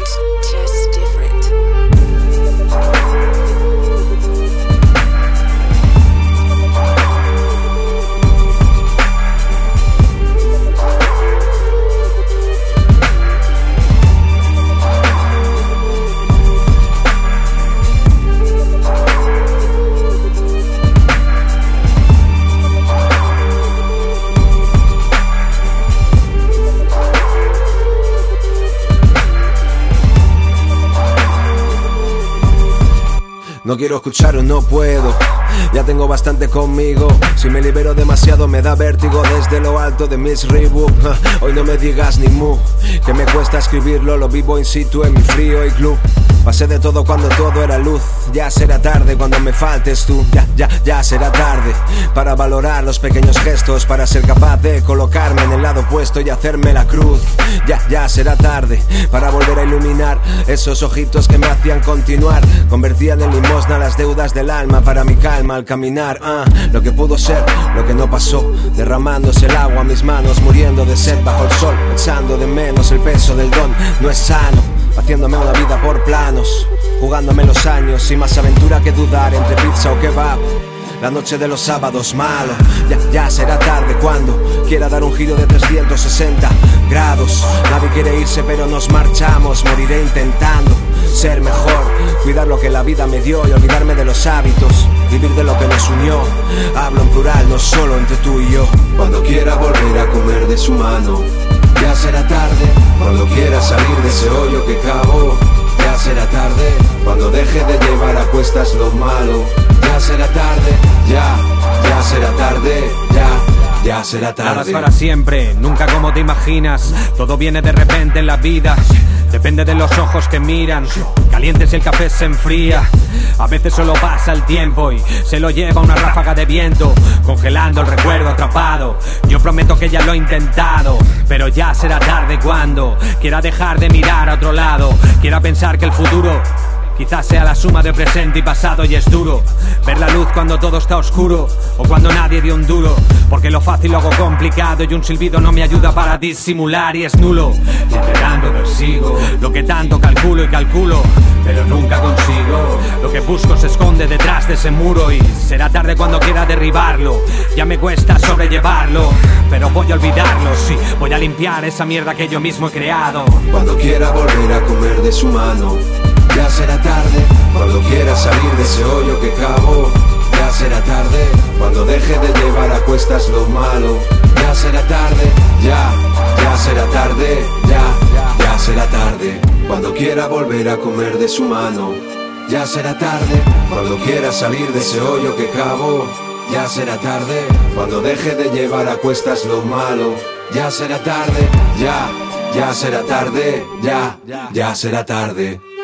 just different. No quiero escuchar o no puedo, ya tengo bastante conmigo. Si me libero demasiado me da vértigo desde lo alto de mis Reebok. Hoy no me digas ni mu, que me cuesta escribirlo, lo vivo in situ en mi frío iglú. Pasé de todo cuando todo era luz, ya será tarde cuando me faltes tú. Ya será tarde para valorar los pequeños gestos, para ser capaz de colocarme en el lado opuesto y hacerme la cruz. Ya será tarde para volver a iluminar esos ojitos que me hacían continuar. Convertían en limosna las deudas del alma para mi calma al caminar. Lo que pudo ser, lo que no pasó, derramándose el agua a mis manos, muriendo de sed bajo el sol, echando de menos el peso del don. No es sano, haciéndome una vida por planos, jugándome los años y más aventura que dudar entre pizza o kebab. La noche de los sábados malo, ya será tarde cuando quiera dar un giro de 360 grados. Nadie quiere irse pero nos marchamos, moriré intentando ser mejor, cuidar lo que la vida me dio y olvidarme de los hábitos, vivir de lo que nos unió. Hablo en plural, no solo entre tú y yo. Cuando quiera volver a comer de su mano, ya será tarde. Cuando quiera salir de ese hoyo que cavó, ya será tarde. Cuando deje de llevar a cuestas lo malo, ya será tarde. Ya será tarde. Ya será tarde. Nada es para siempre, nunca como te imaginas. Todo viene de repente en la vida, depende de los ojos que miran. Caliente si el café se enfría. A veces solo pasa el tiempo y se lo lleva una ráfaga de viento, congelando el recuerdo atrapado. Yo prometo que ya lo he intentado, pero ya será tarde cuando quiera dejar de mirar a otro lado, quiera pensar que el futuro quizás sea la suma de presente y pasado, y es duro ver la luz cuando todo está oscuro o cuando nadie dio un duro, porque lo fácil lo hago complicado y un silbido no me ayuda para disimular y es nulo. Y entrenando persigo lo que tanto calculo y calculo, pero nunca consigo. Lo que busco se esconde detrás de ese muro y será tarde cuando quiera derribarlo. Ya me cuesta sobrellevarlo, pero voy a olvidarlo, sí, voy a limpiar esa mierda que yo mismo he creado. Cuando quiera volver a comer de su mano, ya será tarde. Cuando quiera salir de ese hoyo que cavó, ya será tarde. Cuando deje de llevar a cuestas lo malo, ya será tarde. Ya será tarde. Ya será tarde. Cuando quiera volver a comer de su mano, ya será tarde. Cuando quiera salir de ese hoyo que cavó, ya será tarde. Cuando deje de llevar a cuestas lo malo, ya será tarde. Ya será tarde. Ya será tarde.